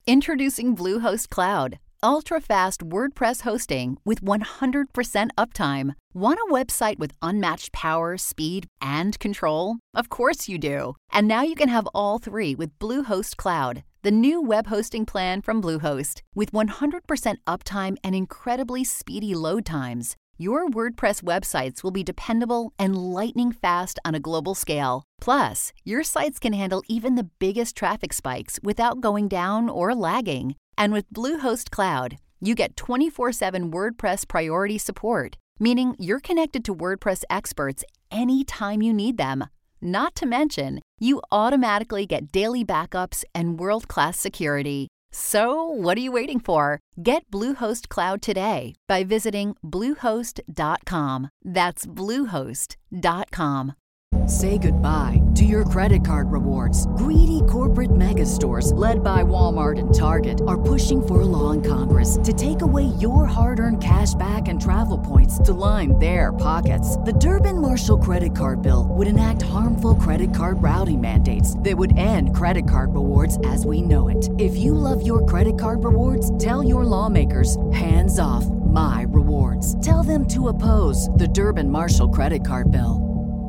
Introducing Bluehost Cloud, ultra-fast WordPress hosting with 100% uptime. Want a website with unmatched power, speed, and control? Of course you do. And now you can have all three with Bluehost Cloud, the new web hosting plan from Bluehost. With 100% uptime and incredibly speedy load times, your WordPress websites will be dependable and lightning fast on a global scale. Plus, your sites can handle even the biggest traffic spikes without going down or lagging. And with Bluehost Cloud, you get 24/7 WordPress priority support, meaning you're connected to WordPress experts anytime you need them. Not to mention, you automatically get daily backups and world-class security. So, what are you waiting for? Get Bluehost Cloud today by visiting Bluehost.com. That's Bluehost.com. Say goodbye to your credit card rewards. Greedy corporate mega stores, led by Walmart and Target, are pushing for a law in Congress to take away your hard-earned cash back and travel points to line their pockets. The Durbin-Marshall credit card bill would enact harmful credit card routing mandates that would end credit card rewards as we know it. If you love your credit card rewards, tell your lawmakers, hands off my rewards. Tell them to oppose the Durbin-Marshall credit card bill.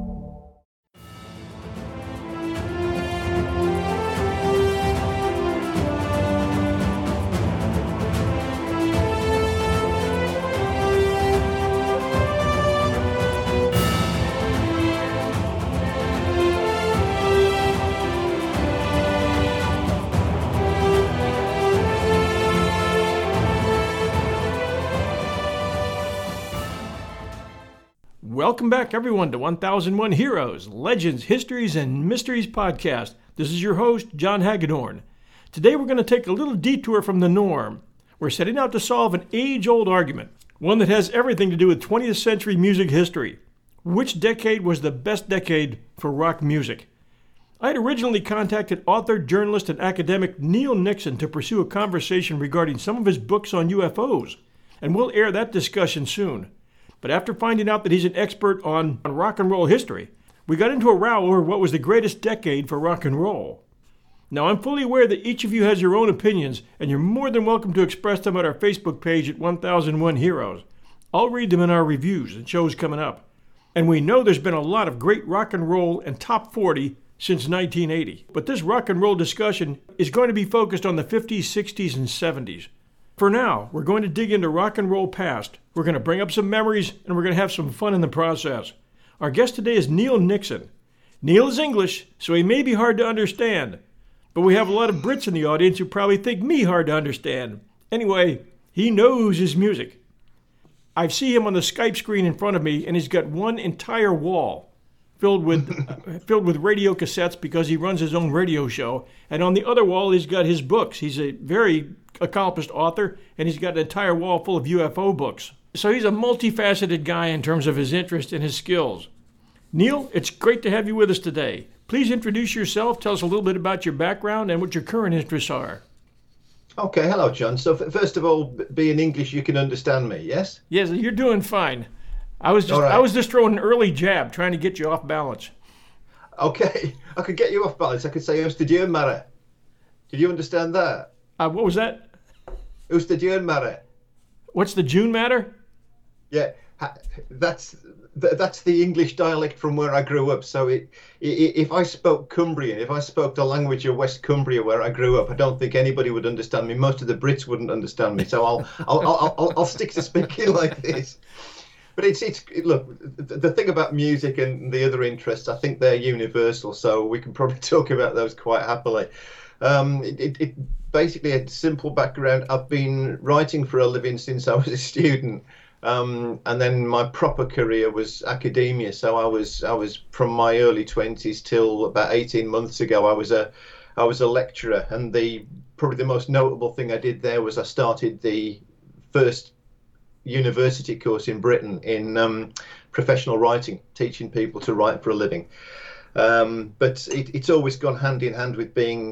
Welcome back, everyone, to 1001 Heroes, Legends, Histories, and Mysteries podcast. This is your host, John Hagedorn. Today we're going to take a little detour from the norm. We're setting out to solve an age-old argument, one that has everything to do with 20th century music history. Which decade was the best decade for rock music? I had originally contacted author, journalist, and academic Neil Nixon to pursue a conversation regarding some of his books on UFOs, and we'll air that discussion soon. But after finding out that he's an expert on rock and roll history, we got into a row over what was the greatest decade for rock and roll. Now, I'm fully aware that each of you has your own opinions, and you're more than welcome to express them at our Facebook page at 1001 Heroes. I'll read them in our reviews and shows coming up. And we know there's been a lot of great rock and roll and top 40 since 1980. But this rock and roll discussion is going to be focused on the 50s, 60s, and 70s. For now, we're going to dig into rock and roll past. We're going to bring up some memories, and we're going to have some fun in the process. Our guest today is Neil Nixon. Neil is English, so he may be hard to understand. But we have a lot of Brits in the audience who probably think me hard to understand. Anyway, he knows his music. I see him on the Skype screen in front of me, and he's got one entire wall filled with radio cassettes because he runs his own radio show. And on the other wall, he's got his books. He's a very accomplished author, and he's got an entire wall full of UFO books. So he's a multifaceted guy in terms of his interest and his skills. Neil, it's great to have you with us today. Please introduce yourself, tell us a little bit about your background and what your current interests are. Okay, hello, John. So first of all, being English, you can understand me, yes? Yes, you're doing fine. I was just throwing an early jab, trying to get you off balance. Okay, I could get you off balance. I could say, "Who's the June Mara?" Did you understand that? What was that? Who's the June Mara? What's the June matter? Yeah, that's the English dialect from where I grew up. So if I spoke Cumbrian, if I spoke the language of West Cumbria where I grew up, I don't think anybody would understand me. Most of the Brits wouldn't understand me. So I'll stick to speaking like this. But it's look, the thing about music and the other interests, I think they're universal. So we can probably talk about those quite happily. It basically a simple background. I've been writing for a living since I was a student. And then my proper career was academia. So I was from my early 20s till about 18 months ago, I was a lecturer. And probably the most notable thing I did there was I started the first university course in Britain in professional writing, teaching people to write for a living. But it's always gone hand in hand with being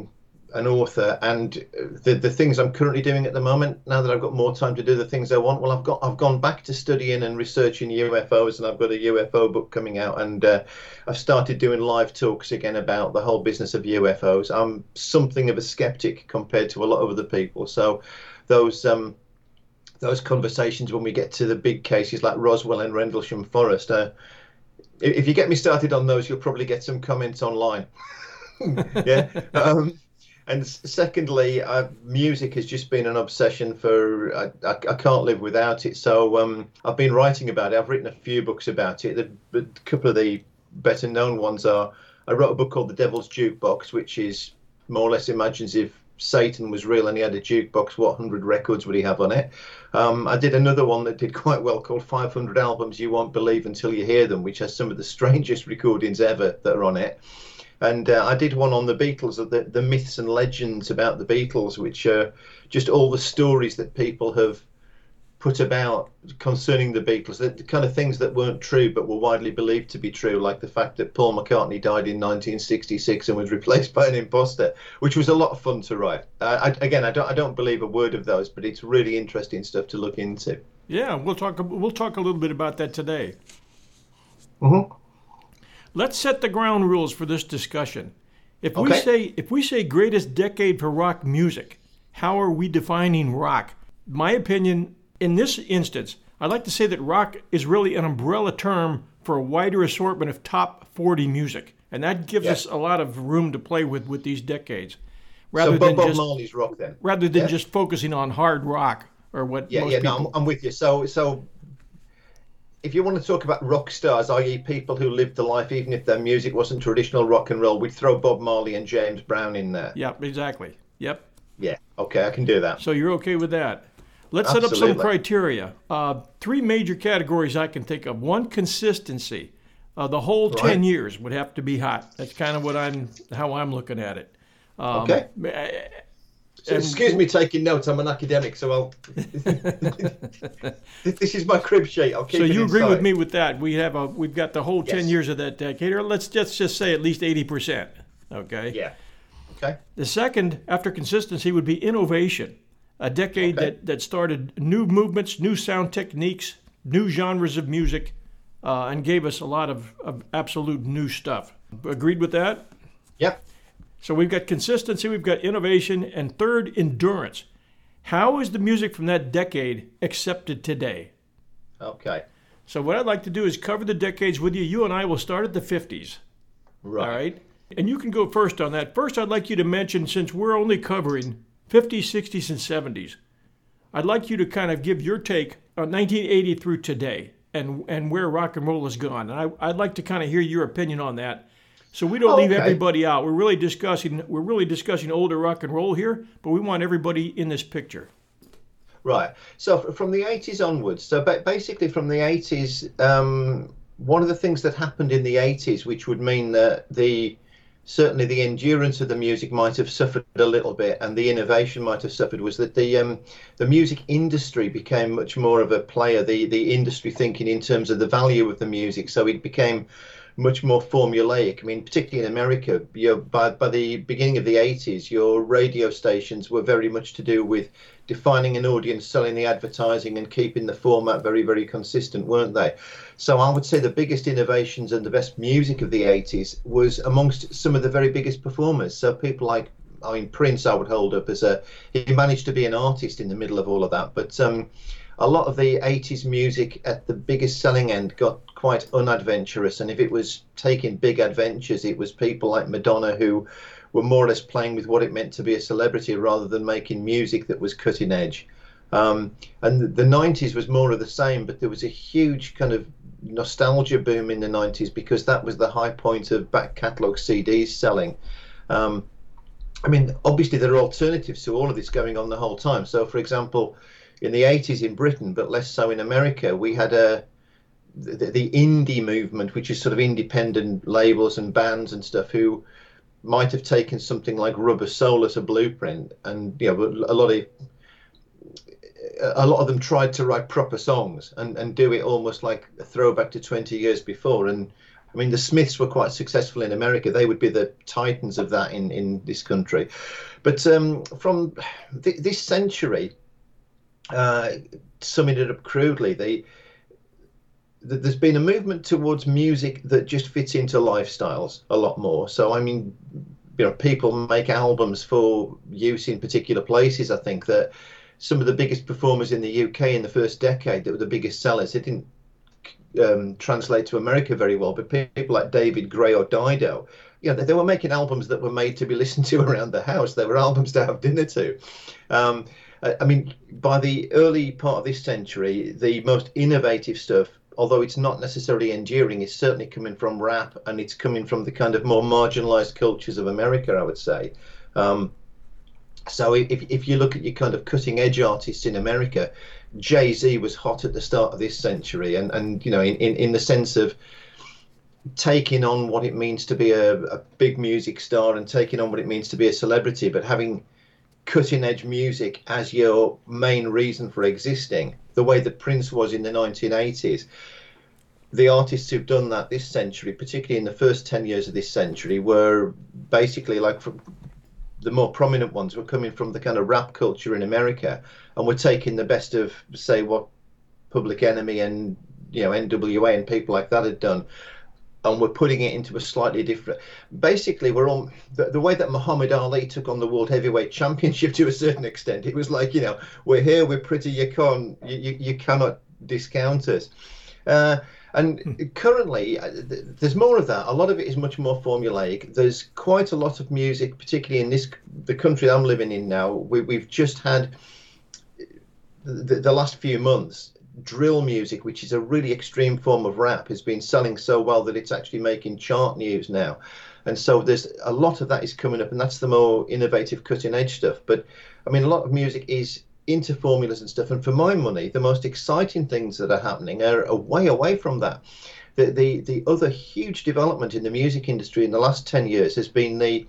an author, and the things I'm currently doing at the moment, now that I've got more time to do the things I want, well, I've gone back to studying and researching UFOs, and I've got a UFO book coming out, and I've started doing live talks again about the whole business of UFOs. I'm something of a skeptic compared to a lot of other people, so those conversations when we get to the big cases like Roswell and Rendlesham Forest, if you get me started on those, you'll probably get some comments online. Yeah. And secondly, music has just been an obsession for, I can't live without it. So I've been writing about it. I've written a few books about it. A couple of the better known ones are, I wrote a book called The Devil's Jukebox, which is more or less imagines if Satan was real and he had a jukebox, what 100 records would he have on it? I did another one that did quite well called 500 Albums You Won't Believe Until You Hear Them, which has some of the strangest recordings ever that are on it. And I did one on the Beatles, the myths and legends about the Beatles, which are just all the stories that people have put about concerning the Beatles, the kind of things that weren't true but were widely believed to be true, like the fact that Paul McCartney died in 1966 and was replaced by an imposter, which was a lot of fun to write. I don't believe a word of those, but it's really interesting stuff to look into. Yeah, we'll talk a little bit about that today. Mm-hmm. Let's set the ground rules for this discussion. If Okay. we say greatest decade for rock music, how are we defining rock? My opinion, in this instance, I'd like to say that rock is really an umbrella term for a wider assortment of top 40 music, and that gives us a lot of room to play with these decades, So Bob Marley's rock then, rather than just focusing on hard rock or what. most people... No, I'm with you. So if you want to talk about rock stars, i.e. people who lived the life even if their music wasn't traditional rock and roll, we'd throw Bob Marley and James Brown in there. Yep, exactly. Yep. Yeah, okay, I can do that. So you're okay with that? Let's Absolutely. set up some criteria. 3 major categories I can think of. One, consistency. The whole 10 years would have to be hot. That's kind of how I'm looking at it. Okay. So excuse me taking notes. I'm an academic, so I'll. This is my crib sheet. I'll keep So it you agree inside. with me with that? We've got the whole 10 Yes. years of that decade, or let's just say at least 80%. Okay. Yeah. Okay. The second, after consistency, would be innovation. A decade that started new movements, new sound techniques, new genres of music, and gave us a lot of absolute new stuff. Agreed with that? Yep. So we've got consistency, we've got innovation, and third, endurance. How is the music from that decade accepted today? Okay. So what I'd like to do is cover the decades with you. You and I will start at the 50s. Right. All right? And you can go first on that. First, I'd like you to mention, since we're only covering 50s, 60s, and 70s, I'd like you to kind of give your take on 1980 through today and where rock and roll has gone. And I'd like to kind of hear your opinion on that, so we don't leave everybody out. We're really discussing older rock and roll here, but we want everybody in this picture. Right. So from the 80s onwards, so basically from the 80s, one of the things that happened in the 80s, which would mean that certainly the endurance of the music might have suffered a little bit, and the innovation might have suffered, was that the music industry became much more of a player. The industry thinking in terms of the value of the music, so it became much more formulaic. I mean, particularly in America, by the beginning of the 80s, your radio stations were very much to do with defining an audience, selling the advertising, and keeping the format very, very consistent, weren't they? So I would say the biggest innovations and the best music of the 80s was amongst some of the very biggest performers. So people like, Prince I would hold up as he managed to be an artist in the middle of all of that. But a lot of the 80s music at the biggest selling end got quite unadventurous. And if it was taking big adventures, it was people like Madonna who were more or less playing with what it meant to be a celebrity rather than making music that was cutting edge. And the 90s was more of the same, but there was a huge kind of nostalgia boom in the 90s because that was the high point of back catalogue CDs selling. Obviously there are alternatives to all of this going on the whole time. So, for example, in the 80s in Britain, but less so in America, we had the indie movement, which is sort of independent labels and bands and stuff who might have taken something like Rubber Soul as a blueprint, and a lot of them tried to write proper songs and do it almost like a throwback to 20 years before. And I mean, the Smiths were quite successful in America. They would be the titans of that in this country. But from this century, summing it up crudely, there's been a movement towards music that just fits into lifestyles a lot more. So, I mean, people make albums for use in particular places. I think that some of the biggest performers in the UK in the first decade that were the biggest sellers, it didn't translate to America very well, but people like David Gray or Dido, they were making albums that were made to be listened to around the house. They were albums to have dinner to. I mean, by the early part of this century, the most innovative stuff, although it's not necessarily enduring, is certainly coming from rap, and it's coming from the kind of more marginalized cultures of America, I would say. So if you look at your kind of cutting edge artists in America, Jay-Z was hot at the start of this century, and in the sense of taking on what it means to be a big music star and taking on what it means to be a celebrity, but having cutting edge music as your main reason for existing, the way that Prince was in the 1980s. The artists who've done that this century, particularly in the first 10 years of this century, were basically like the more prominent ones were coming from the kind of rap culture in America, and were taking the best of, say, what Public Enemy and NWA and people like that had done, and we're putting it into a slightly different. Basically, we're on the way that Muhammad Ali took on the World Heavyweight Championship to a certain extent. It was like, we're here, we're pretty, you cannot discount us. And currently, there's more of that. A lot of it is much more formulaic. There's quite a lot of music, particularly in the country I'm living in now. We've just had the last few months, drill music, which is a really extreme form of rap, has been selling so well that it's actually making chart news now. And so there's a lot of that is coming up, and that's the more innovative, cutting edge stuff. But I mean, a lot of music is into formulas and stuff, and for my money, the most exciting things that are happening are way away from that. The other huge development in the music industry in the last 10 years has been the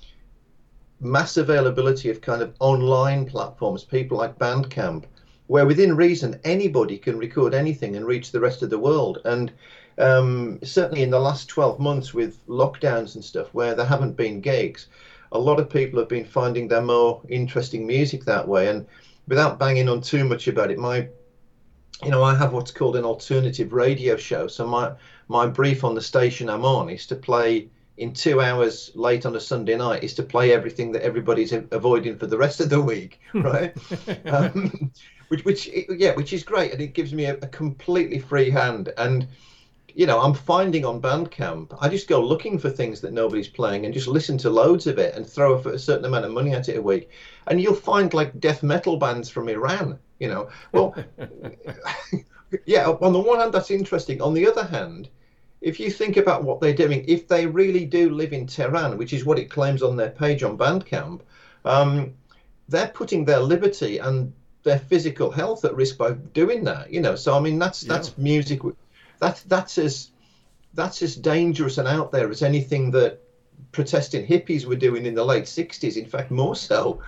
mass availability of kind of online platforms, people like Bandcamp, where within reason anybody can record anything and reach the rest of the world. And certainly in the last 12 months with lockdowns and stuff where there haven't been gigs, a lot of people have been finding their more interesting music that way. And without banging on too much about it, I have what's called an alternative radio show. So my brief on the station I'm on is to play in 2 hours late on a Sunday night, is to play everything that everybody's avoiding for the rest of the week, right? Which is great, and it gives me a completely free hand. And I'm finding on Bandcamp, I just go looking for things that nobody's playing and just listen to loads of it and throw a certain amount of money at it a week, and you'll find like death metal bands from Iran. Well, yeah. On the one hand, that's interesting. On the other hand, if you think about what they're doing, if they really do live in Tehran, which is what it claims on their page on Bandcamp, they're putting their liberty and their physical health at risk by doing that. So I mean, that's music. That's as dangerous and out there as anything that protesting hippies were doing in the late 60s. In fact, more so.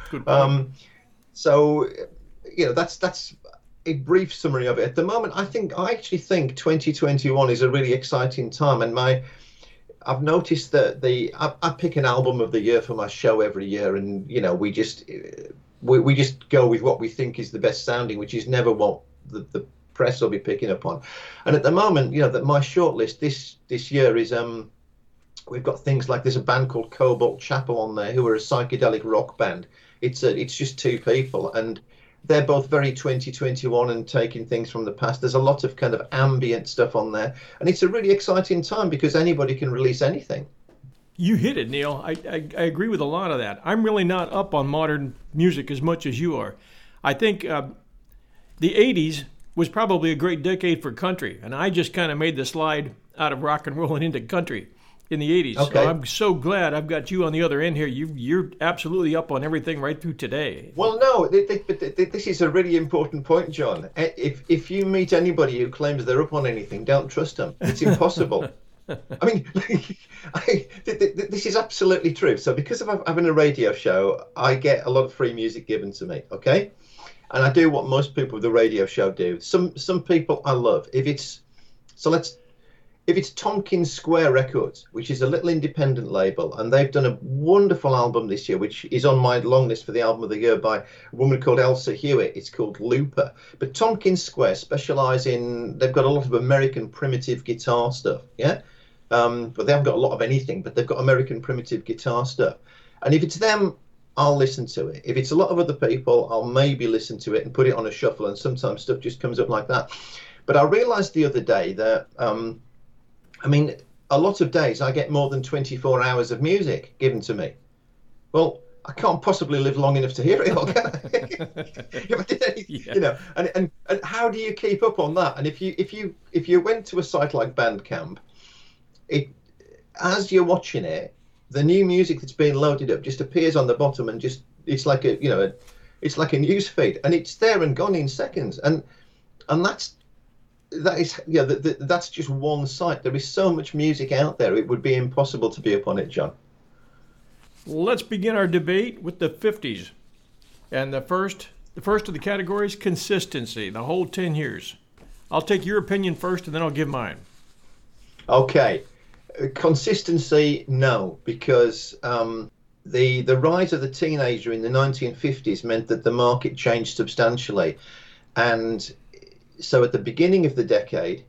So that's a brief summary of it. At the moment, I actually think 2021 is a really exciting time, and I've noticed that I pick an album of the year for my show every year, and we just go with what we think is the best sounding, which is never what the press will be picking up on. And at the moment, that my shortlist this year is we've got things like, there's a band called Cobalt Chapel on there, who are a psychedelic rock band. It's just two people, and they're both very 2021 and taking things from the past. There's a lot of kind of ambient stuff on there, and it's a really exciting time because anybody can release anything. You hit it, Neil. I agree with a lot of that. I'm really not up on modern music as much as you are. I think the 80s was probably a great decade for country, and I just kind of made the slide out of rock and roll and into country in the 80s. Okay. So I'm so glad I've got you on the other end here. You're absolutely up on everything right through today. Well, no, this is a really important point, John. If you meet anybody who claims they're up on anything, don't trust them. It's impossible. I mean, this is absolutely true. So because of having a radio show, I get a lot of free music given to me, okay? And I do what most people with the radio show do. Some people I love. if it's Tompkins Square Records, which is a little independent label, and they've done a wonderful album this year, which is on my long list for the album of the year by a woman called Elsa Hewitt. It's called Looper. But Tompkins Square specialise in, they've got a lot of American primitive guitar stuff, yeah? But they haven't got a lot of anything, but they've got American primitive guitar stuff. And if it's them, I'll listen to it. If it's a lot of other people, I'll maybe listen to it and put it on a shuffle, and sometimes stuff just comes up like that. But I realised the other day that, I mean, a lot of days I get more than 24 hours of music given to me. Well, I can't possibly live long enough to hear it all, can I? You know, and how do you keep up on that? And if you went to a site like Bandcamp, as you're watching it, the new music that's being loaded up just appears on the bottom, and just it's like it's like a news feed, and it's there and gone in seconds, and that's just one site. There is so much music out there; it would be impossible to be up on it, John. Let's begin our debate with the 50s, and the first of the categories, consistency. The whole 10 years. I'll take your opinion first, and then I'll give mine. Okay. Consistency, no, because the rise of the teenager in the 1950s meant that the market changed substantially, and so at the beginning of the decade,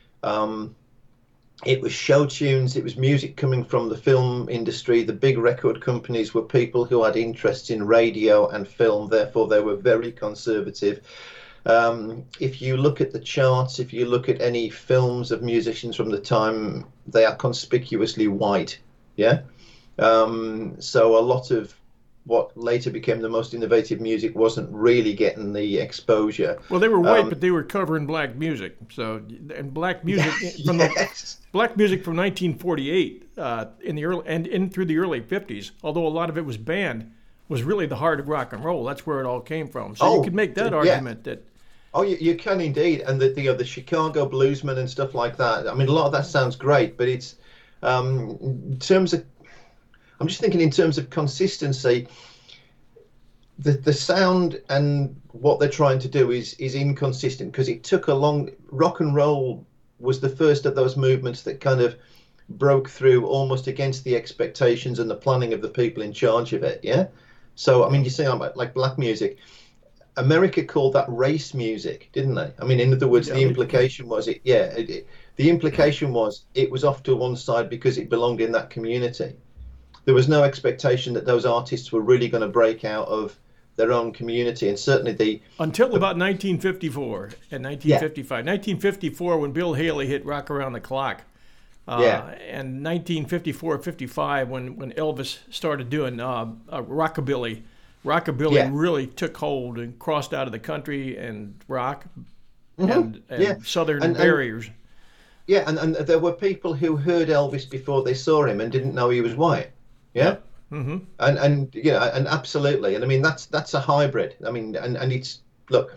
it was show tunes, it was music coming from the film industry. The big record companies were people who had interests in radio and film, therefore they were very conservative. If you look at the charts, if you look at any films of musicians from the time, they are conspicuously white. Yeah. So a lot of what later became the most innovative music wasn't really getting the exposure. Well, they were white, but they were covering black music. So, and black music black music from 1948 in the early and in through the early 50s, although a lot of it was banned, was really the heart of rock and roll. That's where it all came from. So you could make that argument that. Oh, you can indeed, and the Chicago bluesmen and stuff like that. I mean, a lot of that sounds great, but it's in terms of, I'm just thinking in terms of consistency. The sound and what they're trying to do is inconsistent, because it took a long. Rock and roll was the first of those movements that kind of broke through almost against the expectations and the planning of the people in charge of it. Yeah, so I mean, you say like black music. America called that race music, didn't they? I mean, in other words, the implication was the implication was it was off to one side because it belonged in that community. There was no expectation that those artists were really going to break out of their own community, and certainly until about 1954 and 1955. 1954, when Bill Haley hit "Rock Around the Clock," and 1954-55 when Elvis started doing rockabilly. Rockabilly really took hold and crossed out of the country and rock and southern barriers. Yeah, and there were people who heard Elvis before they saw him and didn't know he was white. Yeah. Mm-hmm. And you know, and absolutely, and I mean that's a hybrid. I mean, and it's look,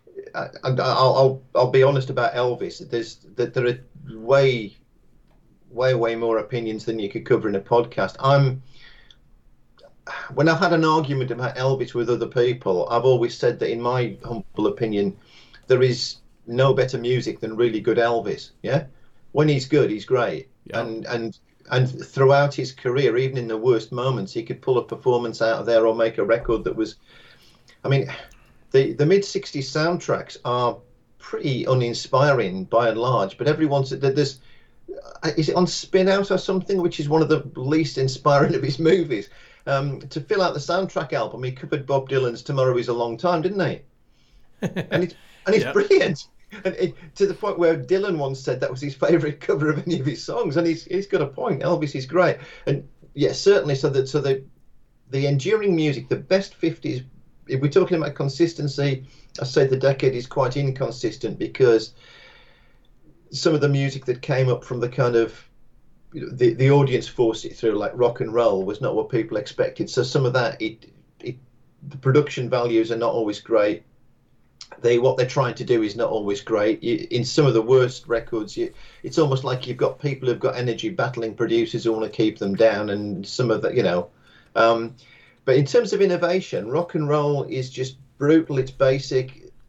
I'll be honest about Elvis. There are way more opinions than you could cover in a podcast. When I've had an argument about Elvis with other people, I've always said that, in my humble opinion, there is no better music than really good Elvis. Yeah, when he's good, he's great. Yeah. And throughout his career, even in the worst moments, he could pull a performance out of there or make a record that was. I mean, the mid-60s soundtracks are pretty uninspiring by and large, but every once there's. Is it on Spin Out or something, which is one of the least inspiring of his movies? To fill out the soundtrack album, he covered Bob Dylan's "Tomorrow Is a Long Time," didn't he? And it's brilliant, and to the point where Dylan once said that was his favourite cover of any of his songs, and he's got a point. Elvis is great, and certainly. So the enduring music, the best 50s. If we're talking about consistency, I say the decade is quite inconsistent, because some of the music that came up from the kind of the audience forced it through, like rock and roll, was not what people expected. So some of that, the production values are not always great. What they're trying to do is not always great. In some of the worst records, it's almost like you've got people who've got energy battling producers who want to keep them down, and some of that, you know. But in terms of innovation, rock and roll is just brutal. It's basic.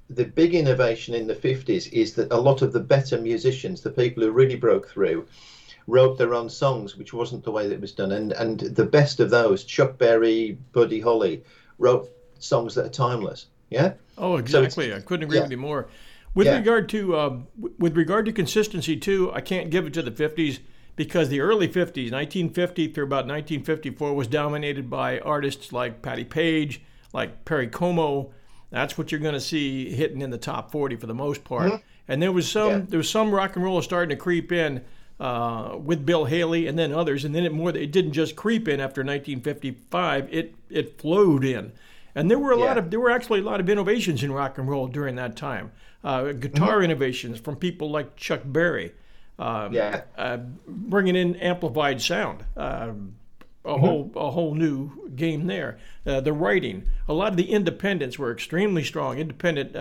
the big innovation in the 50s is that a lot of the better musicians, the people who really broke through, wrote their own songs, which wasn't the way that it was done. And the best of those, Chuck Berry, Buddy Holly, wrote songs that are timeless. Yeah. Oh, exactly. I couldn't agree with you more. With regard to consistency too, I can't give it to the 50s because the early 50s, 1950 through about 1954, was dominated by artists like Patti Page, like Perry Como. That's what you're going to see hitting in the top 40 for the most part. Mm-hmm. And there was some rock and roll starting to creep in with Bill Haley and then others, and then it didn't just creep in after 1955. It flowed in. And there were actually a lot of innovations in rock and roll during that time. Guitar innovations from people like Chuck Berry, bringing in amplified sound, a whole new game there. The writing, a lot of the independents were extremely strong. Independent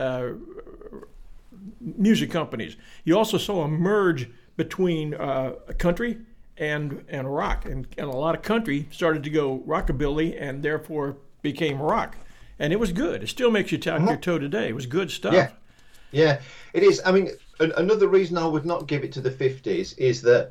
music companies. You also saw a merge between country and rock, and a lot of country started to go rockabilly, and therefore became rock, and it was good. It still makes you tap your toe today. It was good stuff. Yeah, it is. I mean, another reason I would not give it to the 50s is that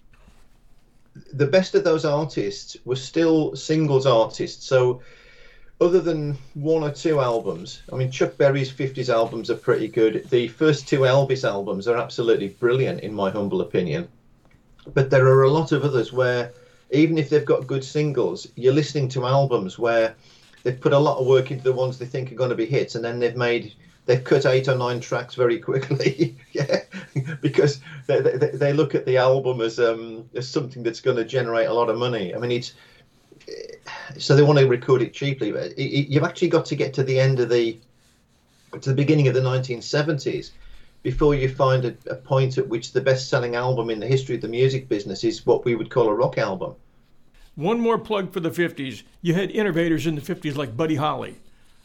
the best of those artists were still singles artists. So other than one or two albums, I mean, Chuck Berry's 50s albums are pretty good. The first two Elvis albums are absolutely brilliant, in my humble opinion. But there are a lot of others where, even if they've got good singles, you're listening to albums where they've put a lot of work into the ones they think are going to be hits, and then they've cut 8 or 9 tracks very quickly, because they look at the album as something that's going to generate a lot of money. I mean, so they want to record it cheaply. But you've actually got to get to the end of the beginning of the 1970s before you find a point at which the best-selling album in the history of the music business is what we would call a rock album. One more plug for the 50s. You had innovators in the 50s like Buddy Holly,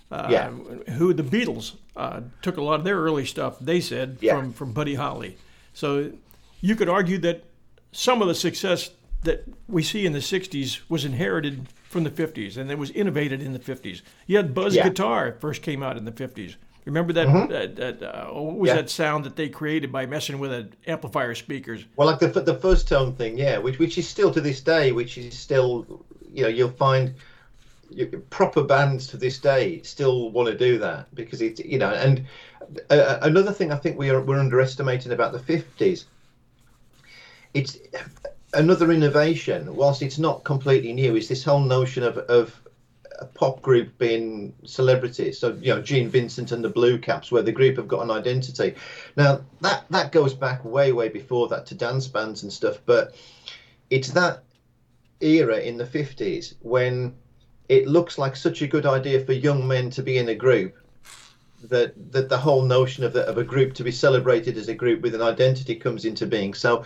who the Beatles took a lot of their early stuff, they said, from Buddy Holly. So you could argue that some of the success that we see in the 60s was inherited from the 50s, and it was innovated in the 50s. You had Buzz Guitar first came out in the 50s. Remember that? What was that sound that they created by messing with amplifier speakers? Well, like the first tone thing, which is still to this day, which is still, you'll find proper bands to this day still want to do that because it's, and another thing I think we're underestimating about the 50s, it's another innovation, whilst it's not completely new, is this whole notion of a pop group being celebrities. So, Gene Vincent and the Blue Caps, where the group have got an identity. Now, that goes back way, way before that to dance bands and stuff, but it's that era in the 50s when it looks like such a good idea for young men to be in a group that the whole notion of a group to be celebrated as a group with an identity comes into being. So,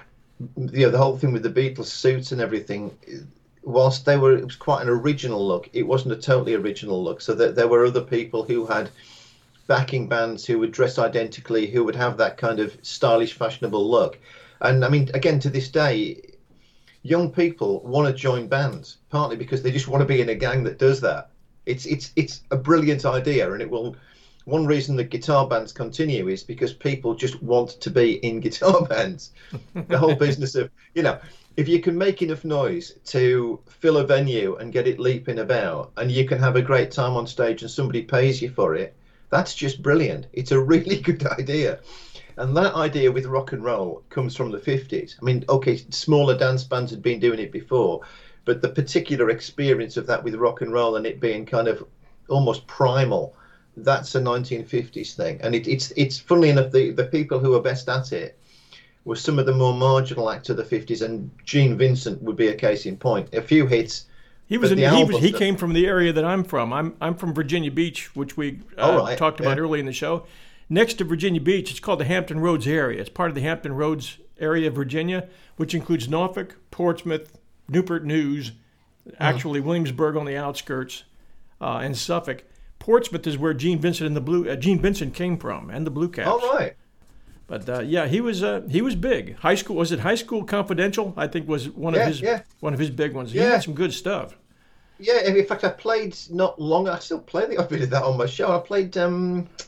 the whole thing with the Beatles suits and everything, whilst it was quite an original look, it wasn't a totally original look. So there were other people who had backing bands who would dress identically, who would have that kind of stylish, fashionable look. And I mean, again, to this day, young people want to join bands, partly because they just want to be in a gang that does that. It's a brilliant idea, and it will. One reason that guitar bands continue is because people just want to be in guitar bands. The whole business of, if you can make enough noise to fill a venue and get it leaping about, and you can have a great time on stage and somebody pays you for it, that's just brilliant. It's a really good idea. And that idea with rock and roll comes from the 50s. I mean, okay, smaller dance bands had been doing it before, but the particular experience of that with rock and roll and it being kind of almost primal, that's a 1950s thing. And it's funnily enough, the people who are best at it were some of the more marginal acts of the 50s, and Gene Vincent would be a case in point. A few hits. He came from the area that I'm from. I'm from Virginia Beach, which we talked about early in the show. Next to Virginia Beach, it's called the Hampton Roads area. It's part of the Hampton Roads area of Virginia, which includes Norfolk, Portsmouth, Newport News, actually Williamsburg on the outskirts, and Suffolk. Portsmouth is where Gene Vincent came from, and the Blue Caps. All right. But he was big. High School, was it High School Confidential? I think was one of his big ones. He had some good stuff. Yeah, in fact, I played not long. I still play the odd bit of that on my show. I played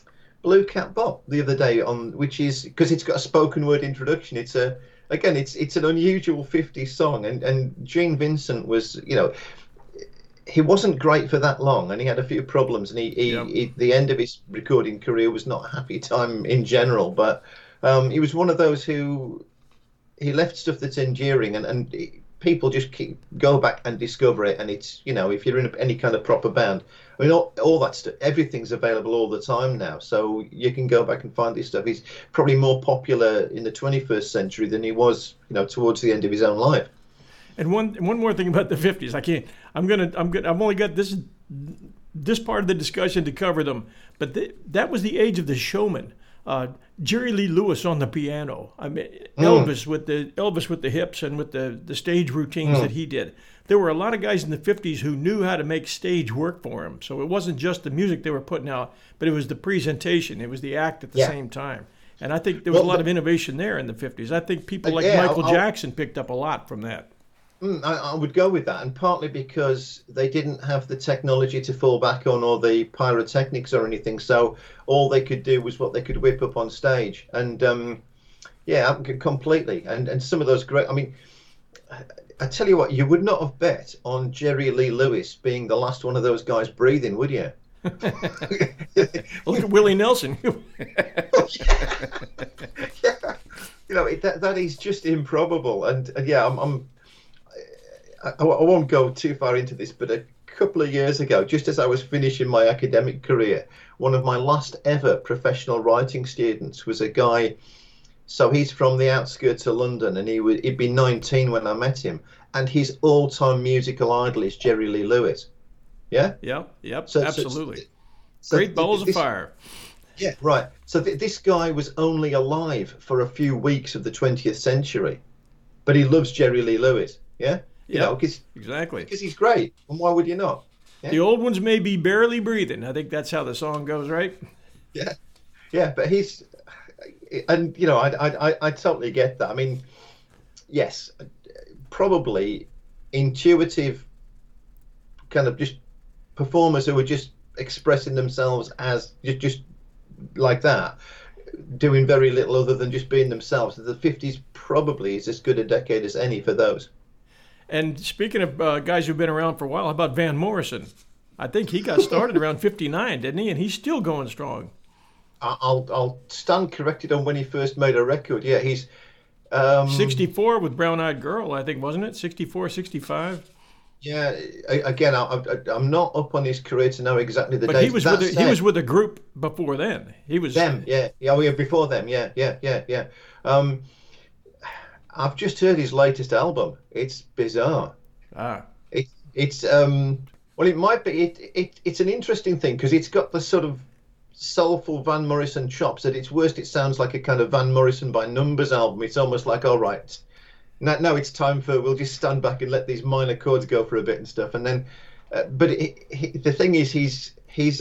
Blue Cat Bop the other day which is because it's got a spoken word introduction. It's an unusual 50s song, and Gene Vincent was, he wasn't great for that long, and he had a few problems, and the end of his recording career was not a happy time in general. But he was one of those who he left stuff that's enduring, and people just go back and discover it. And it's, if you're in any kind of proper band, I mean, all that stuff, everything's available all the time now, so you can go back and find this stuff. He's probably more popular in the 21st century than he was, towards the end of his own life. And one more thing about the 50s. I've only got this part of the discussion to cover them, but that was the age of the showman. Jerry Lee Lewis on the piano. I mean, Elvis with the hips and with the stage routines that he did. There were a lot of guys in the 50s who knew how to make stage work for them. So it wasn't just the music they were putting out, but it was the presentation. It was the act at the same time. And I think there was a lot of innovation there in the 50s. I think people like Michael Jackson picked up a lot from that. I would go with that, and partly because they didn't have the technology to fall back on or the pyrotechnics or anything, so all they could do was what they could whip up on stage. And completely. And some of those great, I mean, I tell you what, you would not have bet on Jerry Lee Lewis being the last one of those guys breathing, would you? Look at Willie Nelson. That is just improbable. And I won't go too far into this, but a couple of years ago, just as I was finishing my academic career, one of my last ever professional writing students was a guy. So he's from the outskirts of London, and he'd be 19 when I met him, and his all-time musical idol is Jerry Lee Lewis. Yeah? Yep, absolutely. Great balls of fire. Yeah, right. So this guy was only alive for a few weeks of the 20th century, but he loves Jerry Lee Lewis. Yeah? Exactly. Because he's great, and why would you not? Yeah? The old ones may be barely breathing. I think that's how the song goes, right? Yeah, but he's... And, I totally get that. I mean, yes, probably intuitive kind of just performers who are just expressing themselves as just like that, doing very little other than just being themselves. The 50s probably is as good a decade as any for those. And speaking of guys who've been around for a while, how about Van Morrison? I think he got started around 59, didn't he? And he's still going strong. I'll stand corrected on when he first made a record. Yeah, he's 64 with Brown Eyed Girl, I think, wasn't it? 64, 65? Yeah, again, I'm not up on his career to know exactly the dates. But he was with a group before then. He was them, before them, yeah. I've just heard his latest album. It's bizarre. It's it might be. It's an interesting thing because it's got the sort of soulful Van Morrison chops. At its worst, it sounds like a kind of Van Morrison by numbers album. It's almost like, all right, now it's time for, we'll just stand back and let these minor chords go for a bit and stuff. And then, but the thing is, he's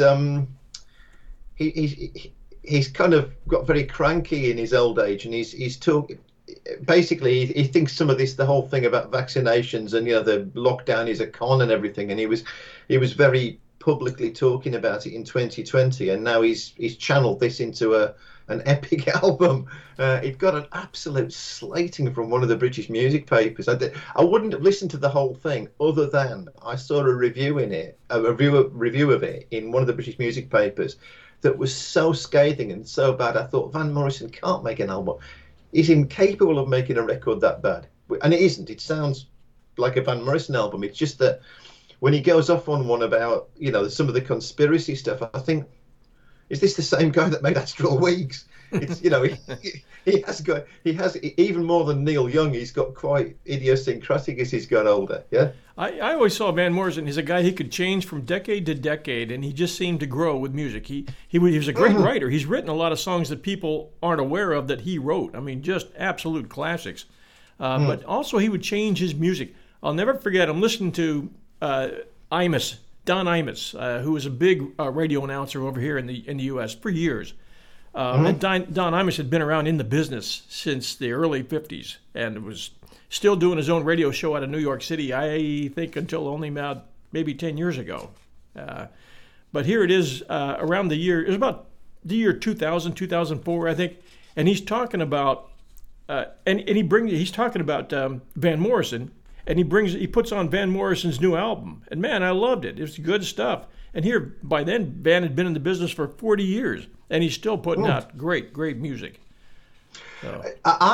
kind of got very cranky in his old age, and he's talking. Basically, he thinks some of the whole thing about vaccinations and the lockdown is a con and everything. And he was very publicly talking about it in 2020, and now he's channeled this into an epic album. It got an absolute slating from one of the British music papers. I wouldn't have listened to the whole thing other than I saw a review of it in one of the British music papers that was so scathing and so bad. I thought, Van Morrison can't make an album. He's incapable of making a record that bad, and it isn't. It sounds like a Van Morrison album. It's just that when he goes off on one about, some of the conspiracy stuff, I think, is this the same guy that made Astral Weeks? It's, he has even more than Neil Young. He's got quite idiosyncratic as he's got older. Yeah. I always saw Van Morrison as a guy he could change from decade to decade, and he just seemed to grow with music. He was a great writer. He's written a lot of songs that people aren't aware of that he wrote. I mean, just absolute classics. But also he would change his music. I'll never forget. I'm listening to Don Imus, who was a big radio announcer over here in the U.S. for years. And Don Imus had been around in the business since the early 50s and was still doing his own radio show out of New York City, I think, until only about maybe 10 years ago. But here it is around the year, it was about the year 2000, 2004, I think, and he's talking about he's talking about Van Morrison, and he puts on Van Morrison's new album, and man, I loved it. It was good stuff. And here, by then, Van had been in the business for 40 years, and he's still putting out great music. So.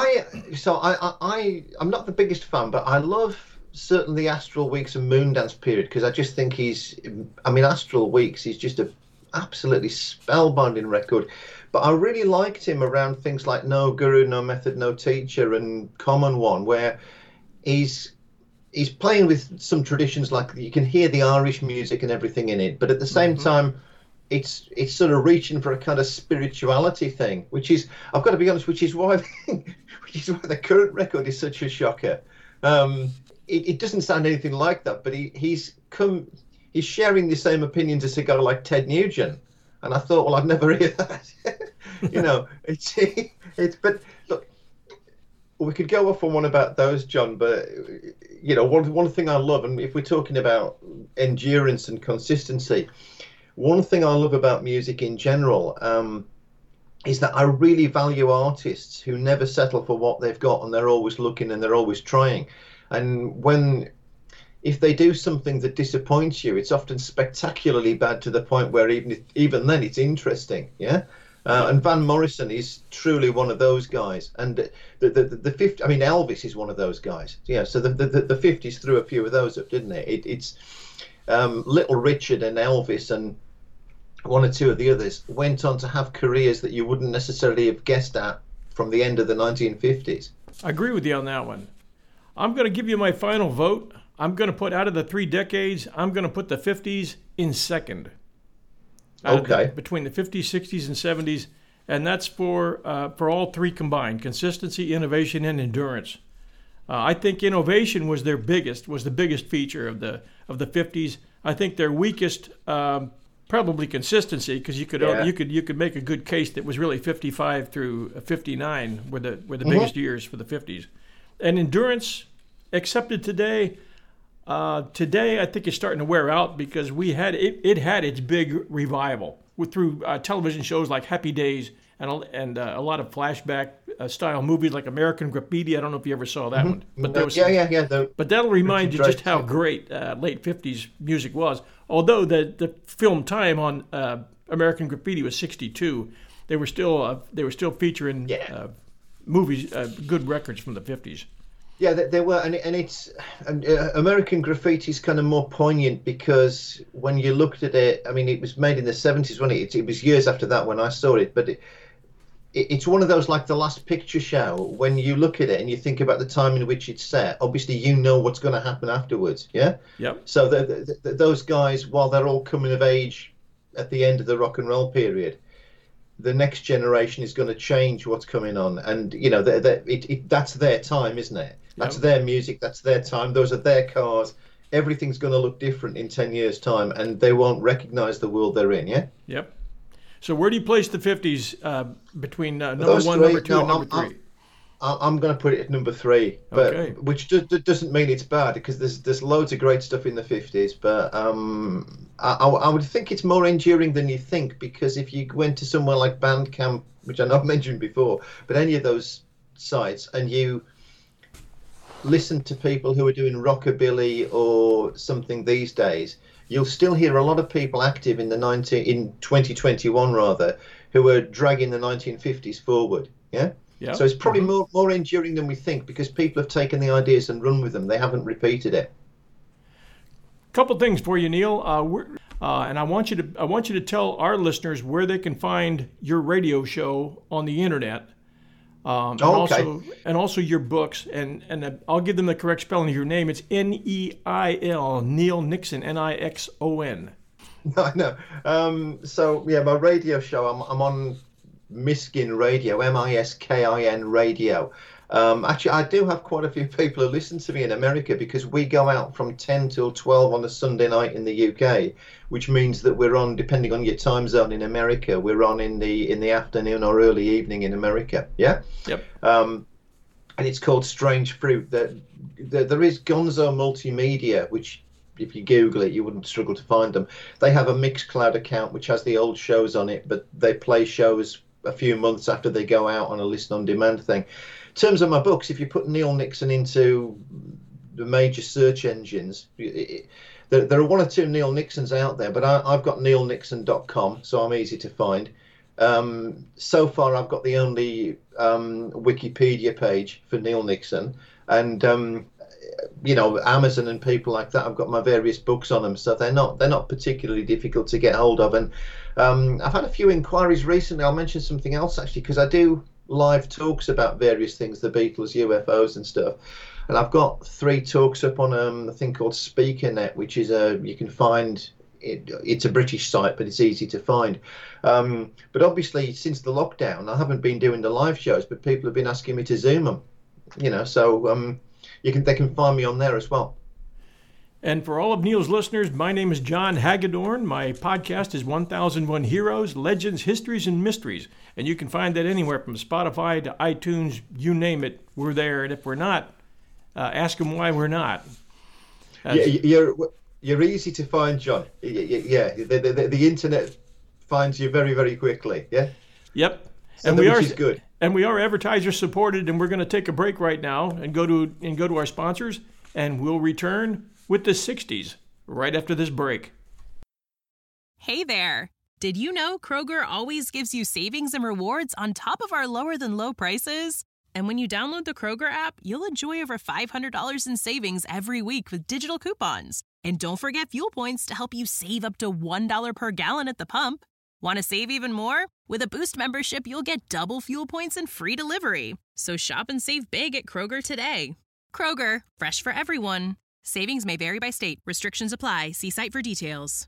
I'm not the biggest fan, but I love certainly Astral Weeks and Moondance period, because I just think Astral Weeks is just a absolutely spellbinding record. But I really liked him around things like No Guru, No Method, No Teacher and Common One, where he's playing with some traditions, like you can hear the Irish music and everything in it, but at the same time it's sort of reaching for a kind of spirituality thing, which is, I've got to be honest, which is why the current record is such a shocker. It doesn't sound anything like that, but he's sharing the same opinions as a guy like Ted Nugent. And I thought, well, I'd never hear that. But look, we could go off on one about those, John, but, one thing I love, and if we're talking about endurance and consistency, one thing I love about music in general is that I really value artists who never settle for what they've got, and they're always looking and they're always trying. And if they do something that disappoints you, it's often spectacularly bad to the point where even then it's interesting, yeah? And Van Morrison is truly one of those guys. And the 50s, Elvis is one of those guys. Yeah, so the 50s threw a few of those up, didn't it? It's Little Richard and Elvis and one or two of the others went on to have careers that you wouldn't necessarily have guessed at from the end of the 1950s. I agree with you on that one. I'm going to give you my final vote. I'm going to put, out of the 3 decades, I'm going to put the 50s in second. Okay. Between the 50s, 60s, and 70s, and that's for all three combined: consistency, innovation, and endurance. I think innovation was the biggest feature of the 50s. I think their weakest, probably consistency, because you could make a good case that was really 55 through 59 were the biggest years for the 50s, and endurance, accepted today. Today, I think it's starting to wear out, because it had its big revival through television shows like Happy Days and a lot of flashback style movies like American Graffiti. I don't know if you ever saw that one, but but that'll remind you just how great late 50s music was. Although the film time on American Graffiti was 62, they were still featuring movies, good records from the 50s. Yeah, they were, and American Graffiti is kind of more poignant, because when you looked at it, it was made in the 70s, wasn't it? It was years after that when I saw it, but it's one of those, like The Last Picture Show, when you look at it and you think about the time in which it's set, obviously you know what's going to happen afterwards, yeah? Yep. So those guys, while they're all coming of age at the end of the rock and roll period, the next generation is going to change what's coming on, and that's their time, isn't it? That's their music, that's their time, those are their cars. Everything's going to look different in 10 years' time, and they won't recognize the world they're in, yeah? Yep. So where do you place the 50s between number one, number two, and number three? I'm going to put it at number 3, but okay. Which doesn't mean it's bad, because there's loads of great stuff in the 50s, but I would think it's more enduring than you think, because if you went to somewhere like Bandcamp, which I know I've mentioned before, but any of those sites, and you listen to people who are doing rockabilly or something these days, you'll still hear a lot of people active in 2021 rather, who are dragging the 1950s forward. Yeah. Yeah. So it's probably more enduring than we think, because people have taken the ideas and run with them. They haven't repeated it. Couple things for you, Neil. And I want you to tell our listeners where they can find your radio show on the internet. And also your books, and I'll give them the correct spelling of your name. It's Neil, Neil Nixon, Nixon. I know. So yeah, my radio show, I'm on Miskin Radio, Miskin Radio. Actually, I do have quite a few people who listen to me in America, because we go out from 10 till 12 on a Sunday night in the UK, which means that we're on, depending on your time zone in America, we're on in the afternoon or early evening in America. Yeah. Yep. And it's called Strange Fruit. There is Gonzo Multimedia, which if you Google it, you wouldn't struggle to find them. They have a Mixcloud account which has the old shows on it, but they play shows a few months after they go out on a listen on demand thing. In terms of my books, if you put Neil Nixon into the major search engines, there are one or two Neil Nixons out there, but I've got neilnixon.com, so I'm easy to find. So far, I've got the only Wikipedia page for Neil Nixon, and Amazon and people like that. I've got my various books on them, so they're not particularly difficult to get hold of. And I've had a few inquiries recently. I'll mention something else actually, because I do live talks about various things, the Beatles, UFOs, and stuff. And I've got 3 talks up on a thing called SpeakerNet, which is you can find. It's a British site, but it's easy to find. But obviously, since the lockdown, I haven't been doing the live shows, but people have been asking me to Zoom them. So they can find me on there as well. And for all of Neil's listeners, my name is John Hagedorn. My podcast is 1001 Heroes, Legends, Histories, and Mysteries. And you can find that anywhere from Spotify to iTunes, you name it, we're there. And if we're not, ask them why we're not. You're easy to find, John. Yeah, the internet finds you very, very quickly. Yeah. Yep. So which is good. And we are advertiser supported, and we're going to take a break right now and go to our sponsors, and we'll return with the 60s right after this break. Hey there. Did you know Kroger always gives you savings and rewards on top of our lower than low prices? And when you download the Kroger app, you'll enjoy over $500 in savings every week with digital coupons. And don't forget fuel points to help you save up to $1 per gallon at the pump. Want to save even more? With a Boost membership, you'll get double fuel points and free delivery. So shop and save big at Kroger today. Kroger, fresh for everyone. Savings may vary by state. Restrictions apply. See site for details.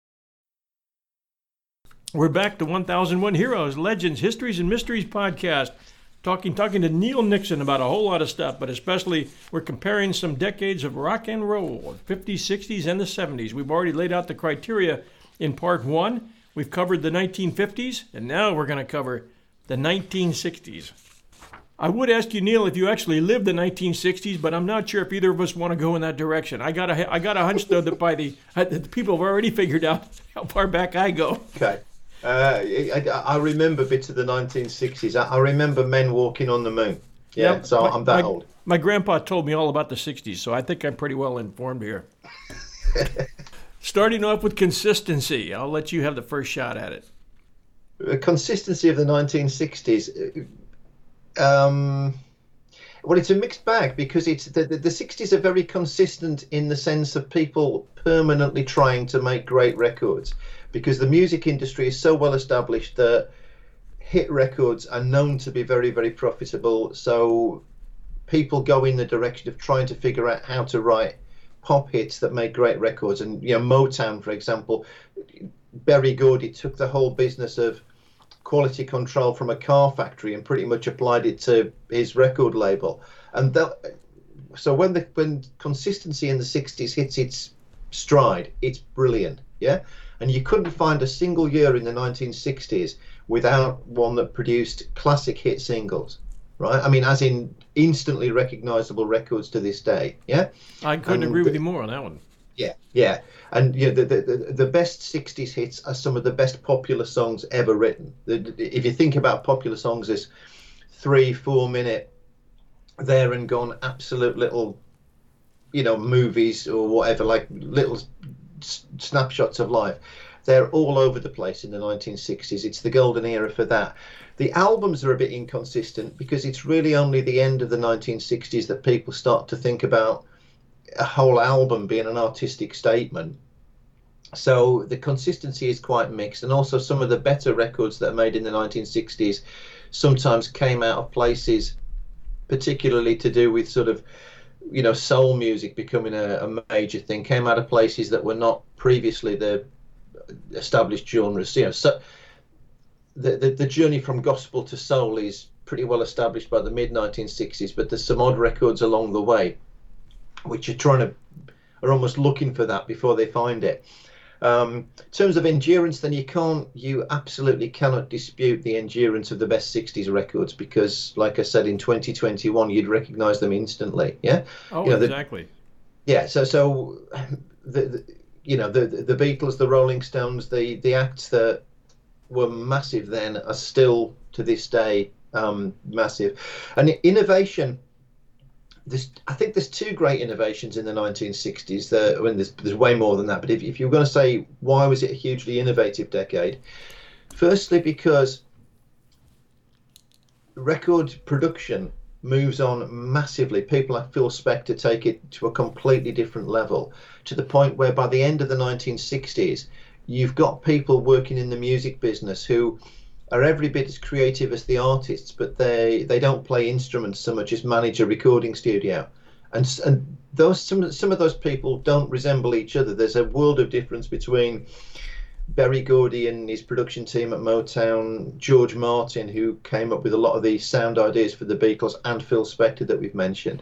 We're back to 1001 Heroes, Legends, Histories, and Mysteries podcast. Talking to Neil Nixon about a whole lot of stuff, but especially we're comparing some decades of rock and roll, 50s, 60s, and the 70s. We've already laid out the criteria in part 1. We've covered the 1950s, and now we're going to cover the 1960s. I would ask you, Neil, if you actually lived the 1960s, but I'm not sure if either of us want to go in that direction. I got a hunch, though, that the people have already figured out how far back I go. Okay. I remember bits of the 1960s. I remember men walking on the moon. Yeah, yep. So I'm that old. My grandpa told me all about the 60s, so I think I'm pretty well informed here. Starting off with consistency. I'll let you have the first shot at it. The consistency of the 1960s. Well, it's a mixed bag because it's the 60s are very consistent in the sense of people permanently trying to make great records, because the music industry is so well established that hit records are known to be very, very profitable. So people go in the direction of trying to figure out how to write pop hits that make great records. And Motown, for example, Berry Gordy took the whole business of quality control from a car factory and pretty much applied it to his record label. And so when consistency in the 60s hits its stride, it's brilliant. Yeah. And you couldn't find a single year in the 1960s without one that produced classic hit singles, right? I mean, as in instantly recognizable records to this day. Yeah. I couldn't agree with you more on that one. Yeah, yeah, and the best 60s hits are some of the best popular songs ever written. If you think about popular songs as 3-4 minute, there and gone, absolute little, movies or whatever, like little snapshots of life, they're all over the place in the 1960s. It's the golden era for that. The albums are a bit inconsistent because it's really only the end of the 1960s that people start to think about a whole album being an artistic statement. So the consistency is quite mixed, and also some of the better records that are made in the 1960s sometimes came out of places particularly to do with sort of soul music becoming a major thing, came out of places that were not previously the established genres. So the journey from gospel to soul is pretty well established by the mid 1960s, but there's some odd records along the way which are almost looking for that before they find it. In terms of endurance, then you absolutely cannot dispute the endurance of the best 60s records, because, like I said, in 2021, you'd recognize them instantly. Yeah. Oh, exactly. Yeah. So the Beatles, the Rolling Stones, the acts that were massive then are still to this day massive. And innovation, I think there's two great innovations in the 1960s. There's way more than that, but if you're going to say why was it a hugely innovative decade, firstly because record production moves on massively. People like Phil Spector take it to a completely different level, to the point where by the end of the 1960s, you've got people working in the music business who are every bit as creative as the artists, but they don't play instruments so much as manage a recording studio. And those some of those people don't resemble each other. There's a world of difference between Berry Gordy and his production team at Motown, George Martin, who came up with a lot of these sound ideas for the Beatles, and Phil Spector that we've mentioned.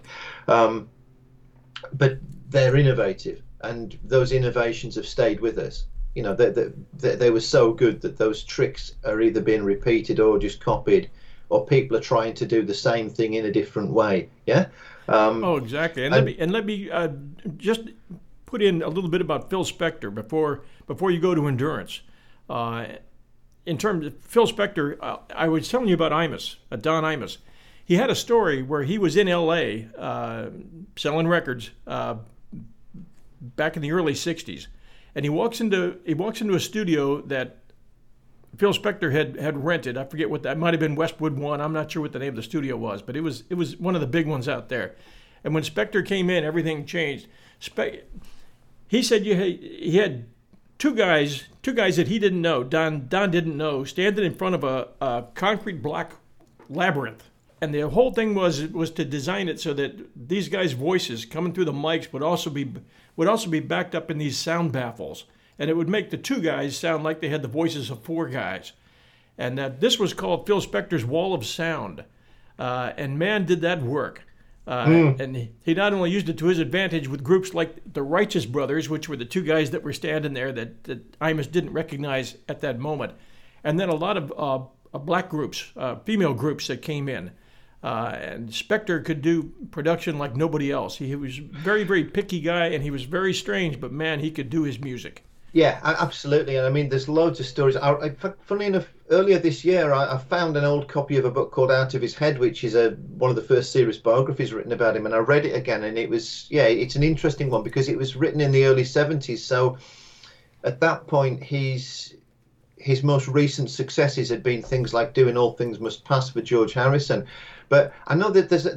But they're innovative, and those innovations have stayed with us. You know, they were so good that those tricks are either being repeated or just copied, or people are trying to do the same thing in a different way. Yeah. Exactly. And let me just put in a little bit about Phil Spector before you go to Endurance. In terms of Phil Spector, I was telling you about Imus, Don Imus. He had a story where he was in L.A. Selling records back in the early '60s. And he walks into a studio that Phil Spector had rented. I forget what that might have been, Westwood One. I'm not sure what the name of the studio was, but it was one of the big ones out there. And when Spector came in, everything changed. He said he had two guys that he didn't know. Don didn't know, standing in front of a concrete block labyrinth. And the whole thing was to design it so that these guys' voices coming through the mics would also be backed up in these sound baffles, and it would make the two guys sound like they had the voices of four guys. And this was called Phil Spector's Wall of Sound, and man, did that work. And he not only used it to his advantage with groups like the Righteous Brothers, which were the two guys that were standing there that Imus didn't recognize at that moment, and then a lot of black groups, female groups that came in. And Spector could do production like nobody else. He was a very, very picky guy, and he was very strange, but man, he could do his music. Yeah, absolutely. And I mean, there's loads of stories. Funnily enough, earlier this year, I found an old copy of a book called Out of His Head, which is one of the first serious biographies written about him. And I read it again, and it's an interesting one because it was written in the early 70s. So at that point, his most recent successes had been things like doing All Things Must Pass for George Harrison. But I know that there's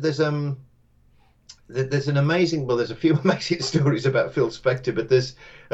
a few amazing stories about Phil Spector, but there's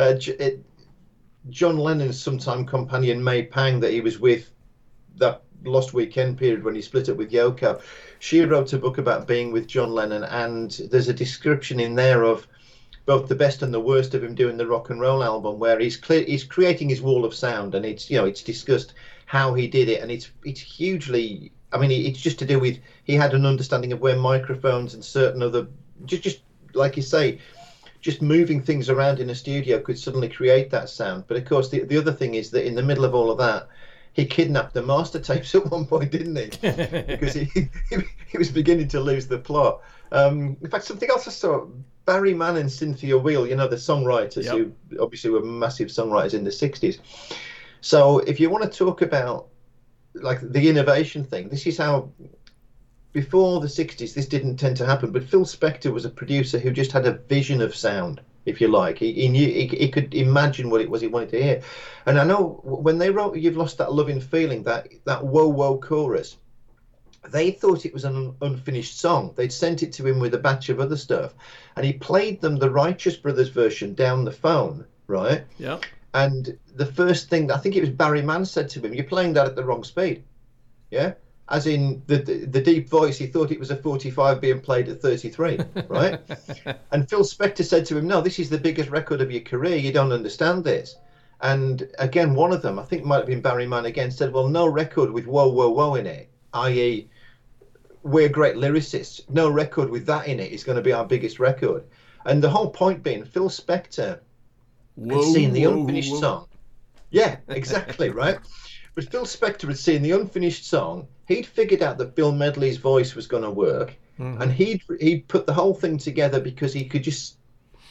John Lennon's sometime companion May Pang that he was with that Lost Weekend period when he split up with Yoko. She wrote a book about being with John Lennon, and there's a description in there of both the best and the worst of him doing the rock and roll album, where he's creating his wall of sound, and it's discussed how he did it, and it's hugely. I mean, it's just to do with he had an understanding of where microphones and certain other, just like you say, just moving things around in a studio could suddenly create that sound. But of course, the other thing is that in the middle of all of that, he kidnapped the master tapes at one point, didn't he? Because he was beginning to lose the plot. In fact, something else I saw, Barry Mann and Cynthia Weil, the songwriters who obviously were massive songwriters in the 60s. So if you want to talk about like the innovation thing, this is how before the 60s this didn't tend to happen, but Phil Spector was a producer who just had a vision of sound, if you like. He knew he could imagine what it was he wanted to hear. And I know when they wrote You've Lost That Loving Feeling, that whoa whoa chorus, they thought it was an unfinished song. They'd sent it to him with a batch of other stuff, and he played them the Righteous Brothers version down the phone, right? Yeah. And the first thing, I think it was Barry Mann said to him, "You're playing that at the wrong speed." Yeah, as in the deep voice, he thought it was a 45 being played at 33, right? And Phil Spector said to him, "No, this is the biggest record of your career. You don't understand this." And again, one of them, I think it might have been Barry Mann again, said, "Well, no record with whoa, whoa, whoa in it, i.e. we're great lyricists. No record with that in it is going to be our biggest record." And the whole point being, Phil Spector had seen the unfinished song. Yeah, exactly, right? But Phil Spector had seen the unfinished song. He'd figured out that Bill Medley's voice was going to work, and he'd put the whole thing together because he could just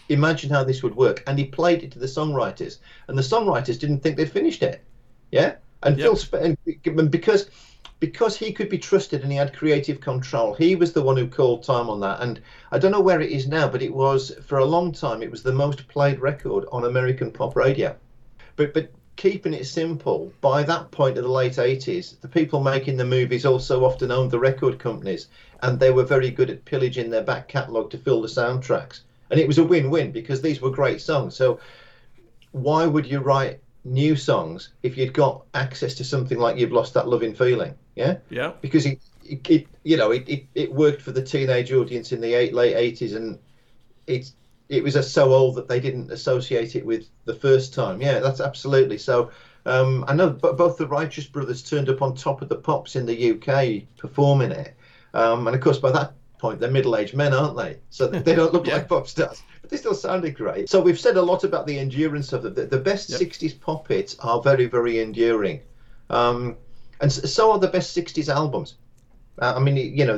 imagine how this would work. And he played it to the songwriters, and the songwriters didn't think they'd finished it. Yeah, and Yep. and because he could be trusted and he had creative control, he was the one who called time on that. And I don't know where it is now, but it was, for a long time, it was the most played record on American pop radio. But keeping it simple, by that point of the late 80s, the people making the movies also often owned the record companies, and they were very good at pillaging their back catalogue to fill the soundtracks. And it was a win-win because these were great songs. So why would you write new songs if you'd got access to something like You've Lost That Loving Feeling? Yeah, Yeah. because it worked for the teenage audience in the late 80s, and it was so old that they didn't associate it with the first time. Yeah, that's absolutely so. I know both the Righteous Brothers turned up on Top of the Pops in the UK performing it, and of course by that point they're middle-aged men, aren't they? So they don't look Yeah. like pop stars, but they still sounded great. So we've said a lot about the endurance of it. The best Yep. 60s pop hits are very, very enduring. And so are the best 60s albums. I mean,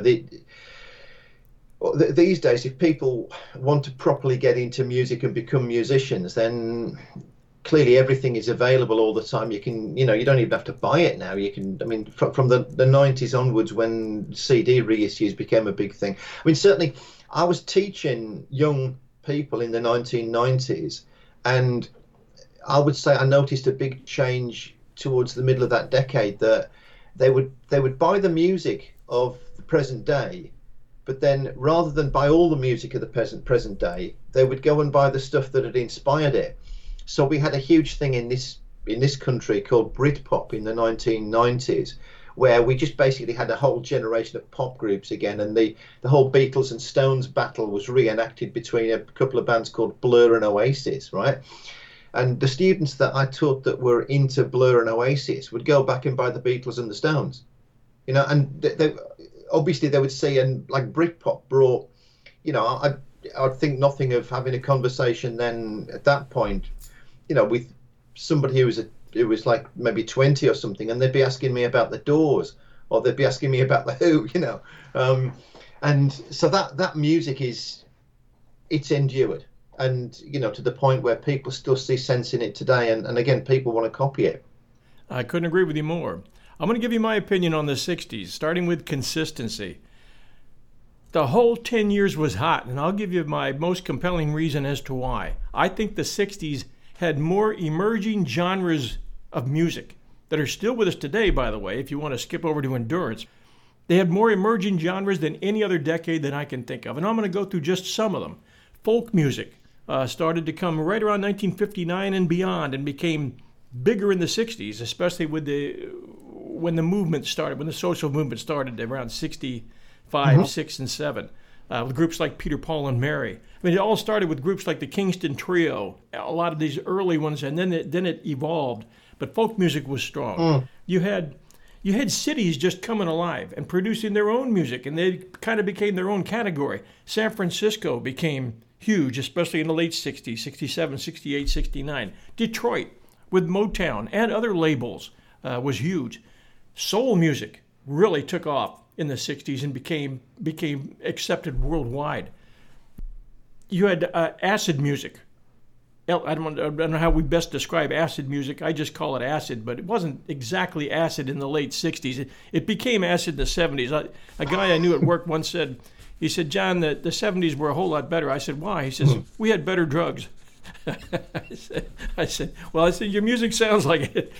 these days, if people want to properly get into music and become musicians, then clearly everything is available all the time. You can, you don't even have to buy it now. You can, I mean, from the 90s onwards, when CD reissues became a big thing. I mean, certainly, I was teaching young people in the 1990s, and I would say I noticed a big change towards the middle of that decade, that they would buy the music of the present day, but then rather than buy all the music of the present day, they would go and buy the stuff that had inspired it. So we had a huge thing in this country called Britpop in the 1990s, where we just basically had a whole generation of pop groups again, and the whole Beatles and Stones battle was reenacted between a couple of bands called Blur and Oasis, right? And the students that I taught that were into Blur and Oasis would go back and buy the Beatles and the Stones, and they obviously they would see, and like Britpop brought, I'd think nothing of having a conversation then at that point, with somebody who was like maybe 20 or something, and they'd be asking me about the Doors, or they'd be asking me about the Who, and so that music it's endured. And, to the point where people still see sense in it today. And again, people want to copy it. I couldn't agree with you more. I'm going to give you my opinion on the 60s, starting with consistency. The whole 10 years was hot, and I'll give you my most compelling reason as to why. I think the 60s had more emerging genres of music that are still with us today, by the way, if you want to skip over to endurance. They had more emerging genres than any other decade that I can think of, and I'm going to go through just some of them. Folk music started to come right around 1959 and beyond, and became bigger in the 60s, especially when the movement started, when the social movement started around 65, 6, and 7. With groups like Peter, Paul, and Mary. I mean, it all started with groups like the Kingston Trio, a lot of these early ones, and then it evolved. But folk music was strong. You had cities just coming alive and producing their own music, and they kind of became their own category. San Francisco became huge, especially in the late 60s, 67, 68, 69. Detroit, with Motown and other labels, was huge. Soul music really took off in the 60s and became accepted worldwide. You had acid music. I don't know how we best describe acid music. I just call it acid, but it wasn't exactly acid in the late 60s. It became acid in the 70s. A guy I knew at work once said, he said, John, the 70s were a whole lot better. I said, why? He says, we had better drugs. I said, your music sounds like it.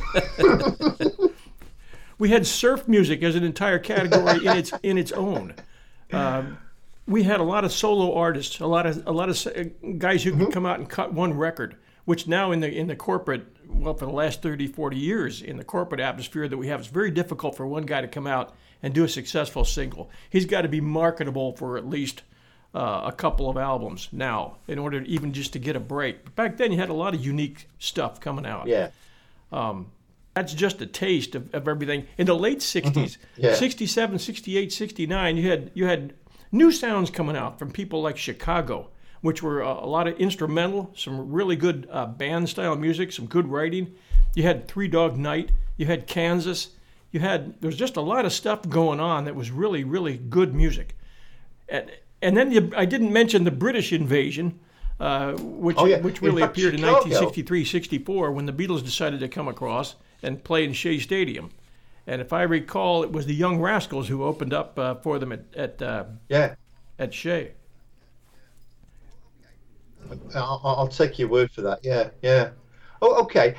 We had surf music as an entire category in its own. We had a lot of solo artists, a lot of guys who could come out and cut one record, which now in the corporate, for the last 30, 40 years, in the corporate atmosphere that we have, it's very difficult for one guy to come out and do a successful single. He's got to be marketable for at least a couple of albums now in order even just to get a break. But back then you had a lot of unique stuff coming out. Yeah. That's just a taste of everything. In the late 60s, 67, 68, 69, you had new sounds coming out from people like Chicago, which were a lot of instrumental, some really good band-style music, some good writing. You had Three Dog Night. You had Kansas. There was just a lot of stuff going on that was really, really good music. And then I didn't mention the British invasion which really fact, appeared in Chicago. 1963-64 when the Beatles decided to come across and play in Shea Stadium. And if I recall, it was the Young Rascals who opened up for them at Shea. I'll take your word for that. Yeah. Oh, okay.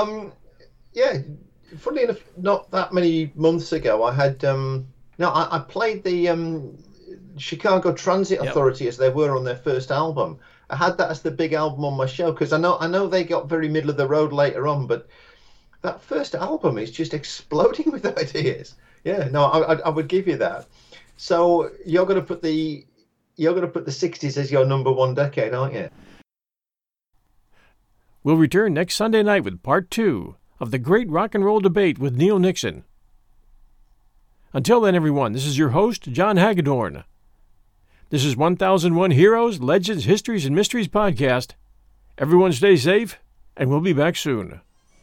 Funnily enough, not that many months ago, I had I played the Chicago Transit Authority as they were on their first album. I had that as the big album on my show because I know they got very middle of the road later on, but that first album is just exploding with ideas. Yeah, no, I would give you that. So you're going to put the 60s as your number one decade, aren't you? We'll return next Sunday night with part 2 of the Great Rock and Roll Debate with Neil Nixon. Until then, everyone, this is your host, John Hagedorn. This is 1001 Heroes, Legends, Histories, and Mysteries podcast. Everyone stay safe, and we'll be back soon.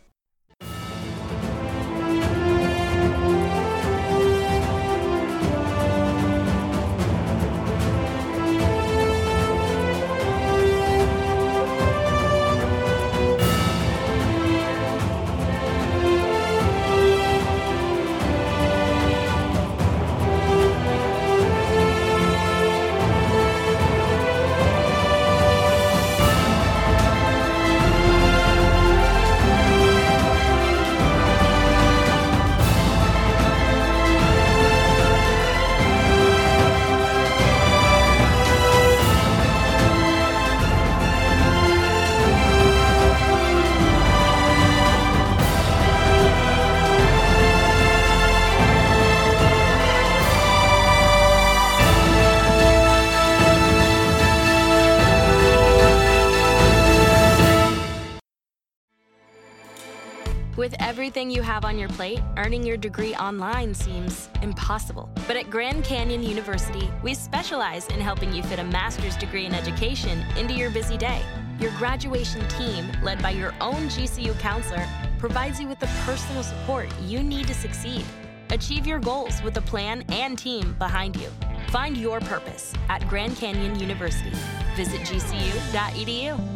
With everything you have on your plate, earning your degree online seems impossible. But at Grand Canyon University, we specialize in helping you fit a master's degree in education into your busy day. Your graduation team, led by your own GCU counselor, provides you with the personal support you need to succeed. Achieve your goals with a plan and team behind you. Find your purpose at Grand Canyon University. Visit gcu.edu.